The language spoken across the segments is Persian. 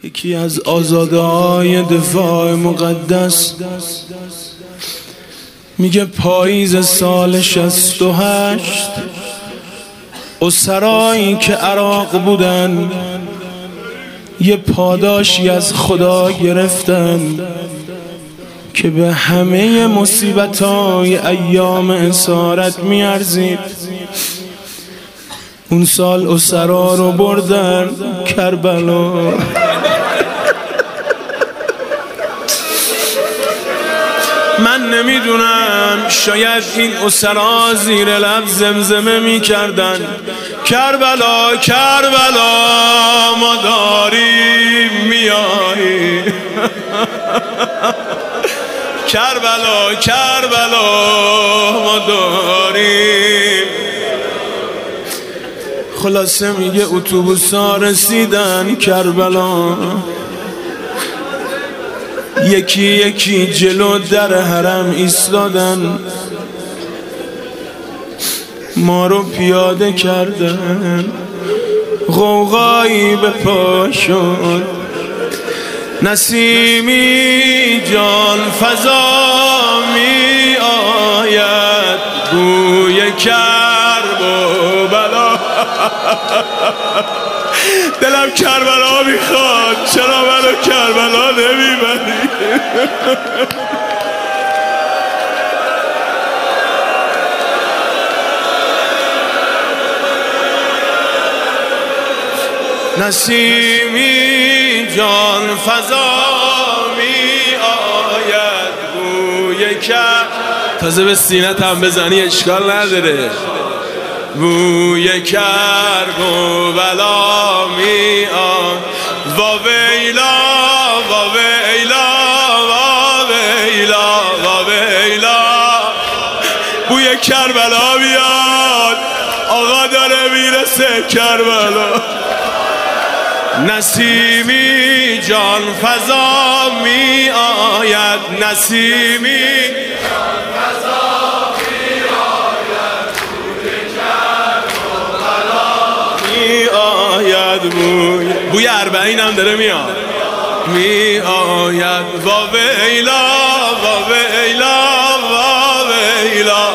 یکی از آزاده‌های دفاع مقدس میگه پاییز سال 68 اسرایی که عراق بودن یه پاداشی از خدا گرفتن که به همه مصیبت‌های ایام اسارت میارزید. اون سال اسرا رو بردن کربلا. من نمیدونم، شاید این اسرا زیر لب زمزمه میکردن کربلا کربلا ما داریم میایی. کربلا کربلا ما داریم. خلاصه میگه اتوبوسا رسیدن کربلا، یکی یکی جلو در حرم ایستادن، ما رو پیاده کردن، غوغایی به پا شد. نسیمی جان فضا می آید، بوی کرب و بلا. دلم کربلا میخواد، چرا منو کربلا نمیبری؟ نسیمی جان فضا می آید، بوی کرب. تازه به سینت هم بزنی اشکال نداره. بوی کرب و بلا می آید. وا ویلا وا ویلا وا ویلا وا ویلا. بوی کربلا بیاد، آقا داره میرسه کربلا. نسیمی جان فضا می آید، نسیمی جان فضا می آید، بوی کرب و بلا می آید. بوی اربعین هم داره میاد، می آید. وا ویلا وا ویلا وا ویلا.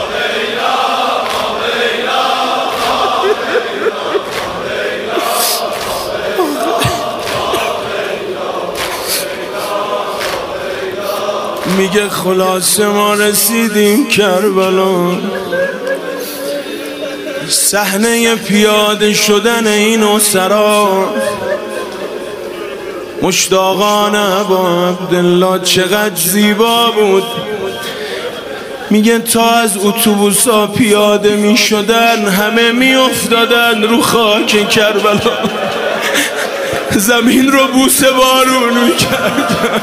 میگه خلاصه ما رسیدیم کربلا، صحنه پیاده شدن این اسرا. مشتاقان ابا عبدالله چقدر زیبا بود. میگه تا از اتوبوسا پیاده میشدن همه میافتادن رو خاک کربلا، زمین رو بوسه بارون میکردن.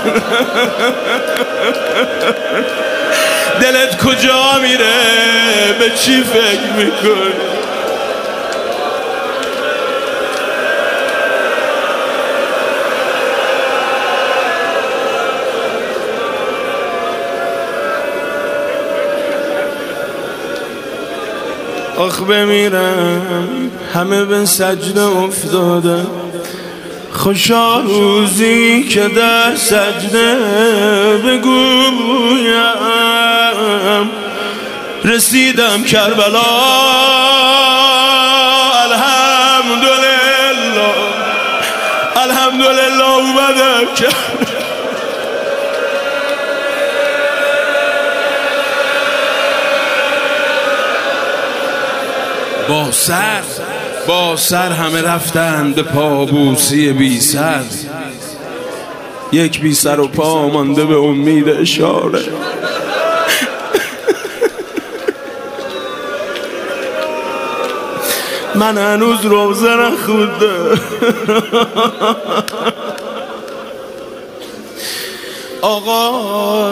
دلت کجا میره؟ به چی فکر میکنی؟ آخ بمیرم همه به سجده افتادن، خوشا روزی که در سجده بگویم رسیدم کربلا. الحمدلله الحمدلله اومدم کربلا. با سر همه رفتند به پابوسی بی سر، یک بی سر و پا مانده به امید اشاره. من هنوز روزه نخوندم. آقا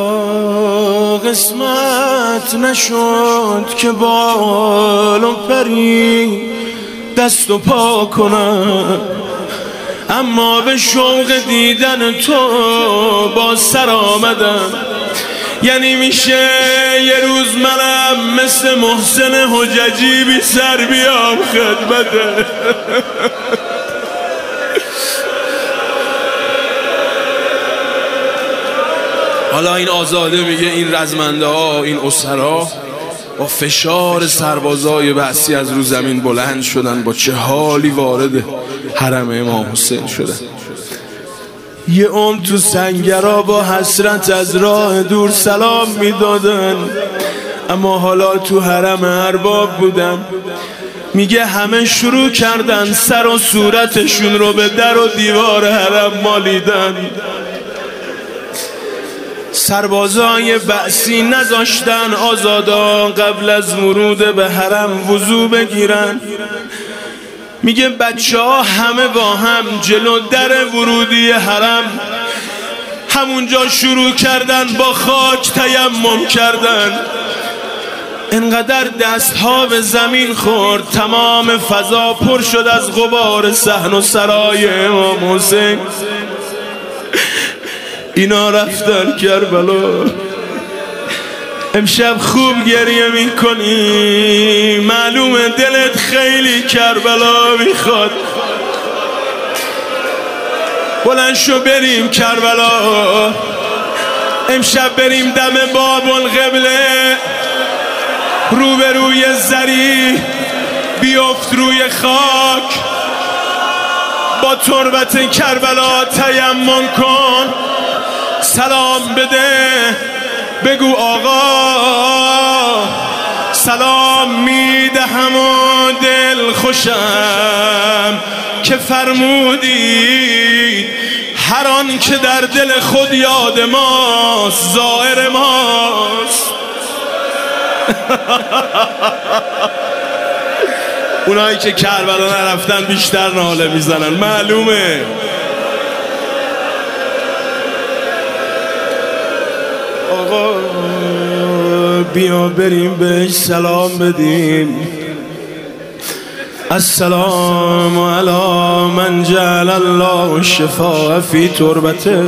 قسمت نشد که بال و پری دست و پا کنم، اما به شوق دیدن تو با سر آمدم. یعنی میشه یه روز منم مثل محسن حججی بی سر بیام خدمته. حالا این آزاده میگه این رزمنده ها، این اسرا با فشار سربازای بعثی از رو زمین بلند شدن، با چه حالی وارد حرم امام حسین شدن. یه عمر تو سنگرها با حسرت از راه دور سلام میدادن، اما حالا تو حرم ارباب بودن. میگه همه شروع کردن سر و صورتشون رو به در و دیوار حرم مالیدن. سربازای بعثی نذاشتن آزادان قبل از ورود به حرم وضو بگیرن. میگه بچه ها همه با هم جلو در ورودی حرم همونجا شروع کردن با خاک تیمم کردن. انقدر دستها به زمین خورد تمام فضا پر شد از غبار صحن و سرای امام حسین. اینا رفتن کربلا. امشب خوب گریه میکنی، معلومه دلت خیلی کربلا میخواد. بلند شو بریم کربلا، امشب بریم دم باب القبله، روبروی زری بیفت روی خاک، با تربت کربلا تیمم کن، سلام بده، بگو آقا سلام میدهم و دل خوشم که فرمودی هر آن که در دل خود یاد ماست زائر ماست. اونایی که کربلا نرفتن بیشتر ناله میزنن، معلومه. آقا بیا بریم بهش سلام بدیم. السلام علی من جعل الله الشفاء فی تربته.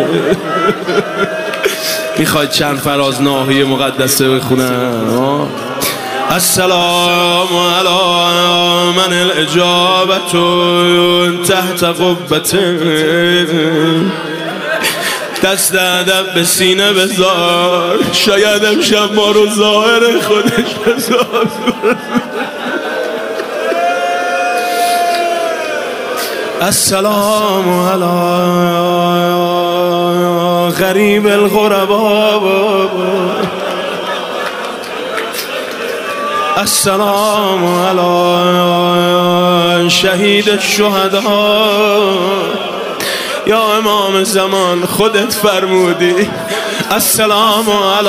میخواید چند فراز ناحیه مقدسه بخونم؟ السلام علی من الاجابة تحت قبته. دست ادب به سینه بذار، شاید امشب ما رو ظاهر خودش بذار. السلام علی غریب الغربا. السلام علی شهید الشهداء. یا امام زمان خودت فرمودی. السلام علی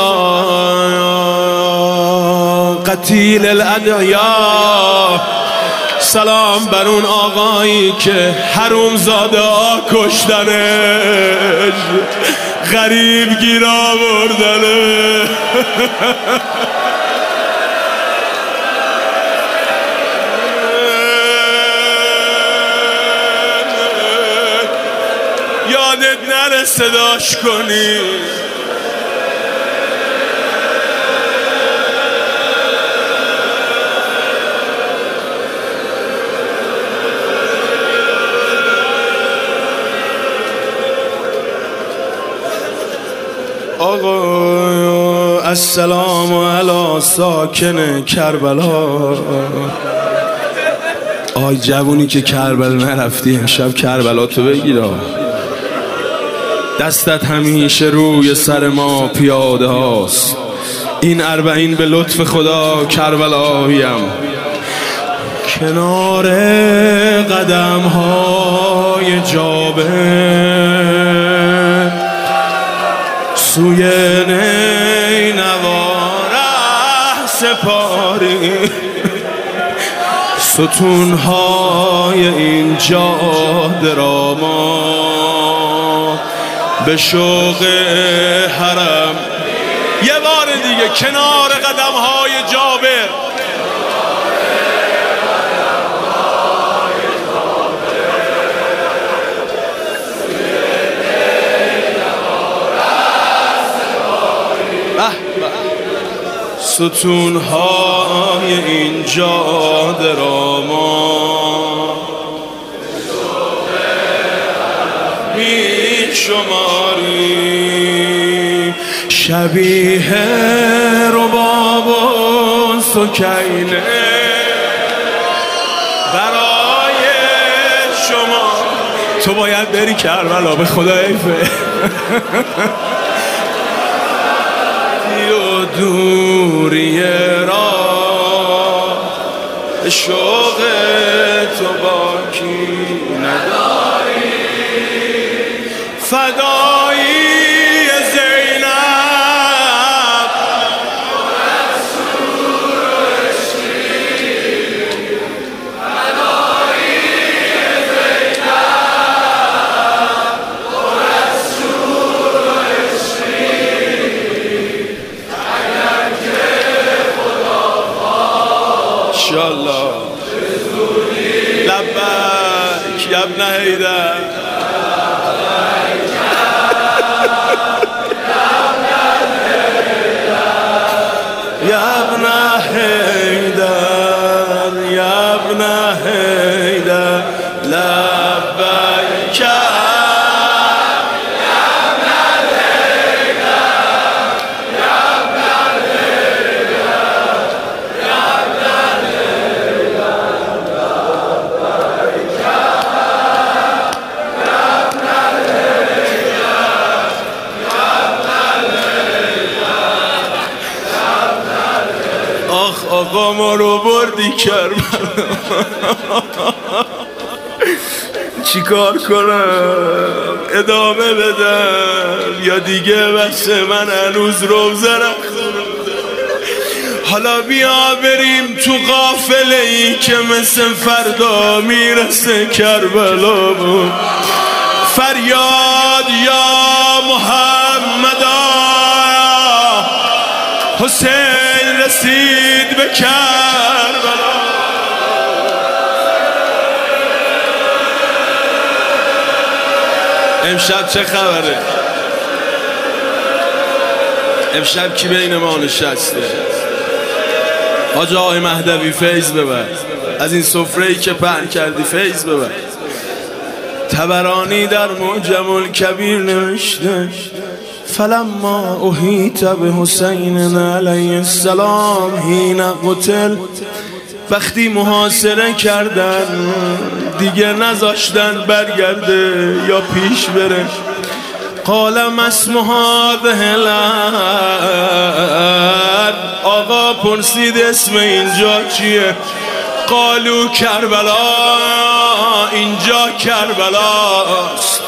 قتیل الادعیا. سلام بر اون آقایی که حروم زاده ها کشتنش، غریب گیر آوردنه. یادت نره صداش کنی. آقا السلام علی ساکن کربلا. آی جوونی که کربلا نرفتی، امشب کربلا تو بگیر. دستت همیشه روی سر ما پیاده هاست. این 40 به لطف خدا کربلاییم. کنار قدم های جابر سوی نینوا ره سپاری. ستونهای این جاده را ما به شوق حرم. یه بار دیگه کنار قدم‌های جابر. ستونهای این جاده را ما می شماریم. شبیه رباب و سکینه برای شما. تو باید بری کربلا، به خدا حیفه. و دوری را شوق تو باکی نداری، فدایی زینب انشالله. لبک یا ابن حیدر، یا ابن حیدر، یا ابن حیدر، لبک آقا ما رو بردی کربلا. چی کار کنم؟ ادامه بدم یا دیگه بس من هنوز روزه نخوندم؟ حالا بیا بریم تو قافله ای که مثل فردا میرسه کربلا بود. فریاد یا محمدا، حسین رسید به کربلا. امشب چه خبره؟ امشب کی بین ما نشسته؟ حاج آقای مهدوی فیض ببر، از این سفره‌ای که پهن کردی فیض ببر. طبرانی در معجم الکبیر نوشته فلما احیط به حسین علیه السلام حین قتل، وقتی محاصره کردن دیگه نذاشتن برگرده یا پیش بره. قال ما اسم هذه الارض، آقا پرسید اسم اینجا چیه؟ قالو کربلا، اینجا کربلاست.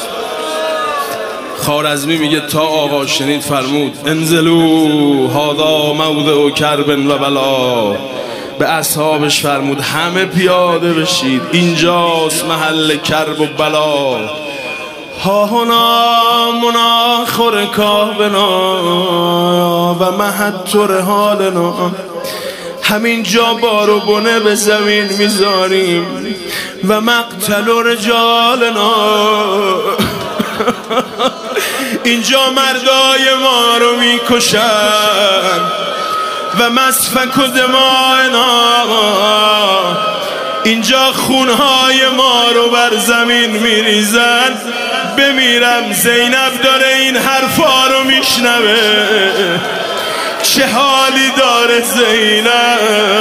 خوارزمی میگه تا آقا شنید فرمود انزلو هذا موضع کرب و بلا. به اصحابش فرمود همه پیاده بشید، اینجاست محل کرب و بلا. ها هنا مناخر کابنا و محتر حالنا، همین جا بار و بنه به زمین میذاریم و مقتل و رجالنا، اینجا مردای ما رو میکشن و مسفک و دمائنا، اینجا خونهای ما رو بر زمین میریزن. بمیرم زینب داره این حرفا رو میشنوه، چه حالی داره زینب.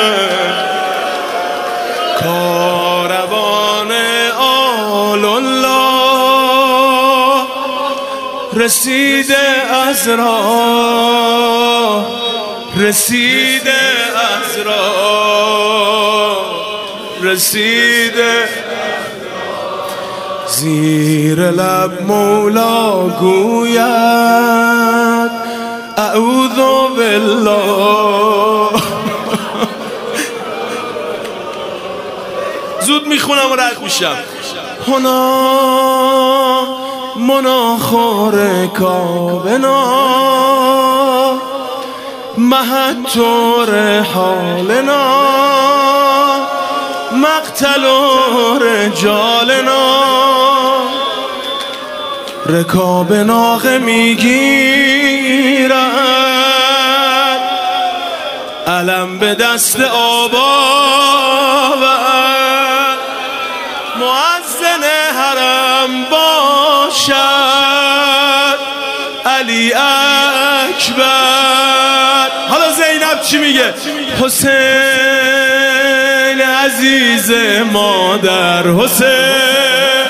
کاروان آل الله رسیده از راه، رسیده از راه، رسیده. زیر لب مولا گوید اعوذ بالله. زود میخونم و رق میشم. هنا مناخور کابنا محتور حالنا، مقتل و رجالنا. رکاب ناقه میگیرد، علم به دست آبا، مؤذن حرم باشد علی اکبر. حالا زینب چی میگه؟ حسین عزیز مادر، حسین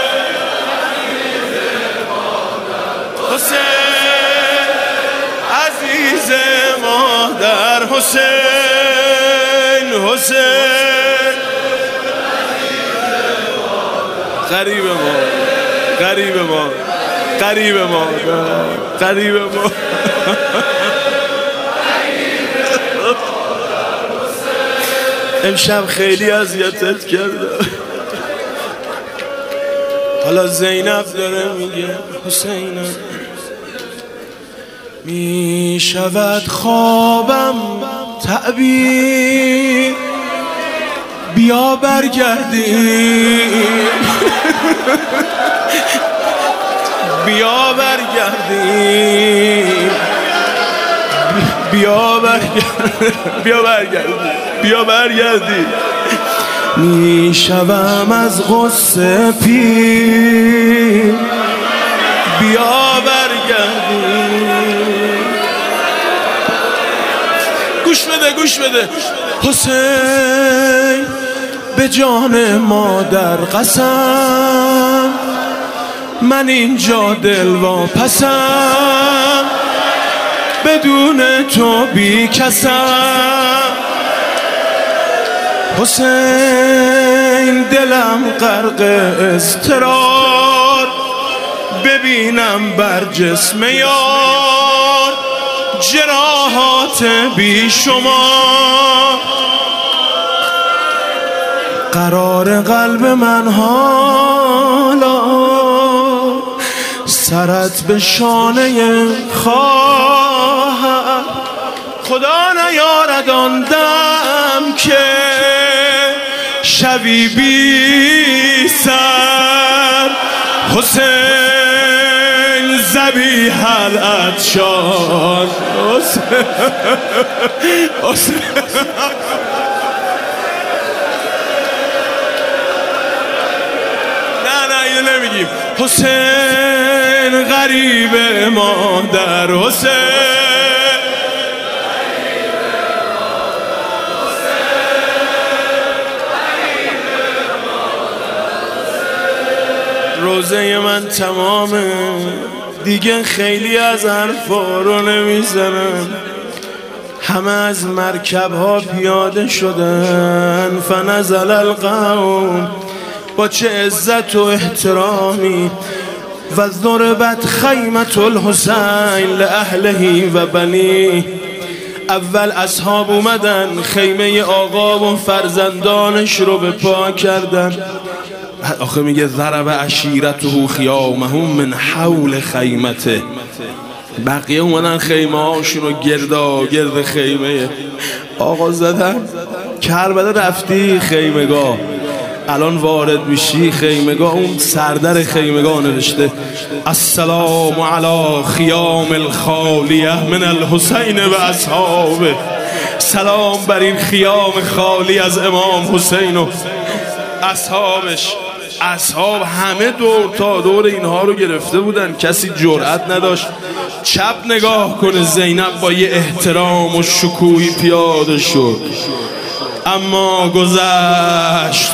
عزیز مادر، حسین غریب ما، غریب ما، غریب ما، غریب ما. امشب خیلی اذیتت کردم. حالا زینب داره میگه حسین می شود خوابم تعبیر، بیا برگردیم، بیا برگردیم، بیا برگردیم، بیا برگردیم، بیا برگردیم. می شوم از غصه پیر، بیا برگردیم. گوش بده، گوش بده. حسین به جان مادر قسم، من اینجا دل واپسم، بدون تو بی کسم. حسین دلم غرق اضطرار، ببینم بر جسم یار جراحات بی شما. قرار قلب من حالا سرت به شانه خواهد، خدا نیارد آن دم که شوی بی سر. حسین ذبیح العطشان، حسین نه اینو نمیگیم. حسین غریب مادر، حسین روزه من تمامه دیگه، خیلی از حرفا رو نمیزنم. همه از مرکب ها پیاده شدن، فنزل القوم با چه عزت و احترامی، و ضربت خیمة الحسین لأهله و بنی. اول اصحاب اومدن خیمه آقا و فرزندانش رو به پا کردن. آخه میگه ضرب عشیرته خیامهم من حول خیمته. بقیه اومدن خیمه هاشون رو گرد خیمه آقا زدن. کربلا رفتی خیمگاه، الان وارد میشی خیمگاه، اون سردر خیمگاه نوشته السلام علی خیام الخالیه من الحسین و اصحابه. سلام بر این خیام خالی از امام حسین و اصحابش. اصحاب همه دور تا دور اینها رو گرفته بودن، کسی جرأت نداشت چپ نگاه کنه. زینب با یه احترام و شکوهی پیاده شد، اما گذشت.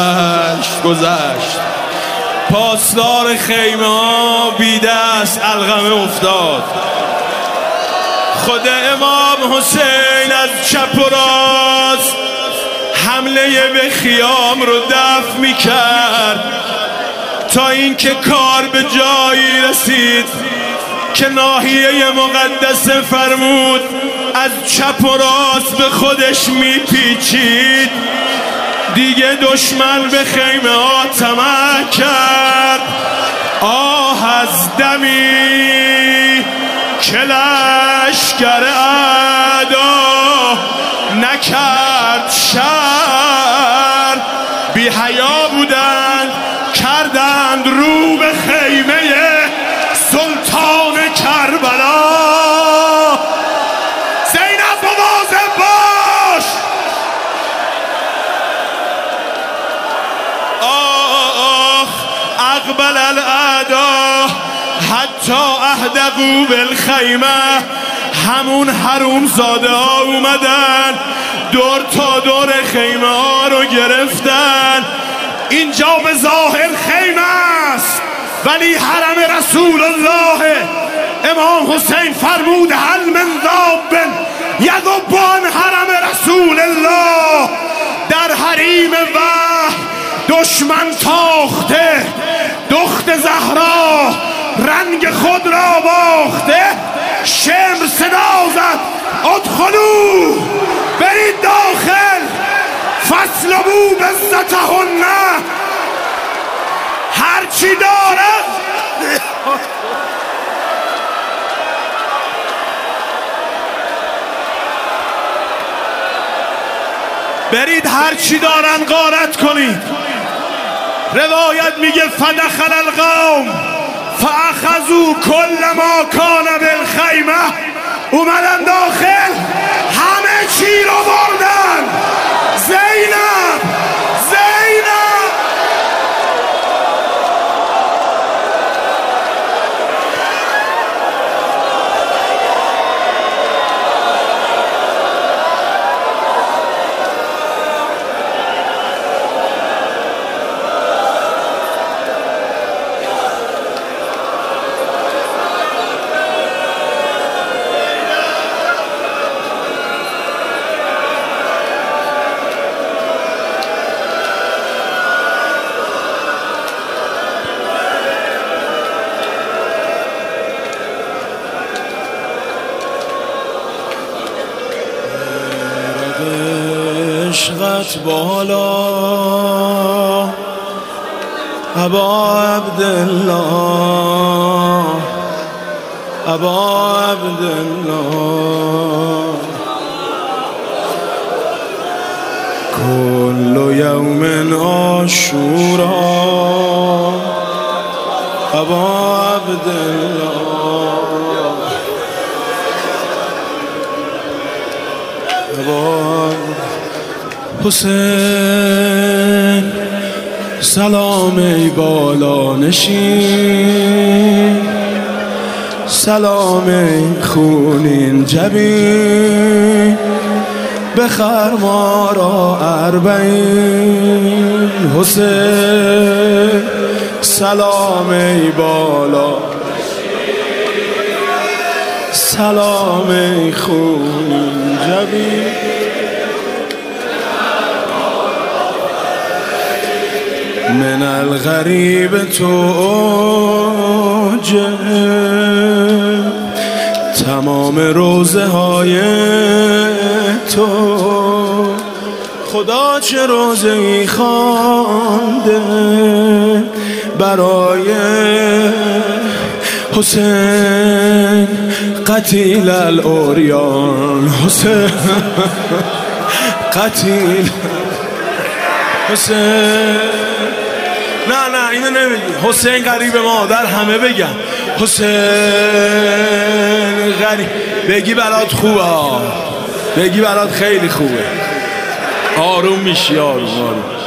پاسدار خیمه ها بی دست علقمه افتاد. خود امام حسین از چپ و راست حمله به خیام رو دفع می کرد، تا اینکه کار به جایی رسید که ناحیه مقدس فرمود از چپ و راست به خودش می پیچید. دیگه دشمن به خیمه ها طمع کرد. آه از دمی که لشکر اعدا نکرد شر، بی حیا بودند کردند رو به خیمه سلطان کربلا. زینب مواظب باش. آخ اقبل الاعدا حتی اهدقوا بالخیمه، همون حروم زاده ها اومدن دور تا دور خیمه ها رو گرفتن. اینجا به ظاهر خیمه است ولی حرم رسول الله. امام حسین فرمود هل من ذاب یذب عن حرم رسول الله. در حریم وحی دشمن تاخته، دخت زهرا رنگ خود را باخته. شمر صدا زد ادخلوا، برید داخل، فاسلبوا بزتهن، هرچی دارد برید هرچی دارن غارت کنید. روایت میگه فدخل القوم فاخذوا کل ما کان بالخیمه، اومدن داخل همه چی رو بردن. زینب، زینب عشقت بالا ابا عبدالله، ابا عبدالله. کل یوم عاشورا ابا عبدالله، ابا حسین. سلام ای بالا نشین، سلام ای خونین جبین، بخر ما را اربعین. حسین سلام ای بالا، سلام ای خونین جبین، من الغریب توجه تمام روزه های تو. خدا چه روزه ای خوانده برای حسین قتیل الاوریان. حسین قتیل حسین. نه اینو نمیگی. حسین غریب ما در همه بگن حسین غریب. بگی برات خوبه، بگی برات خیلی خوبه. آروم میشی، آروم آروم.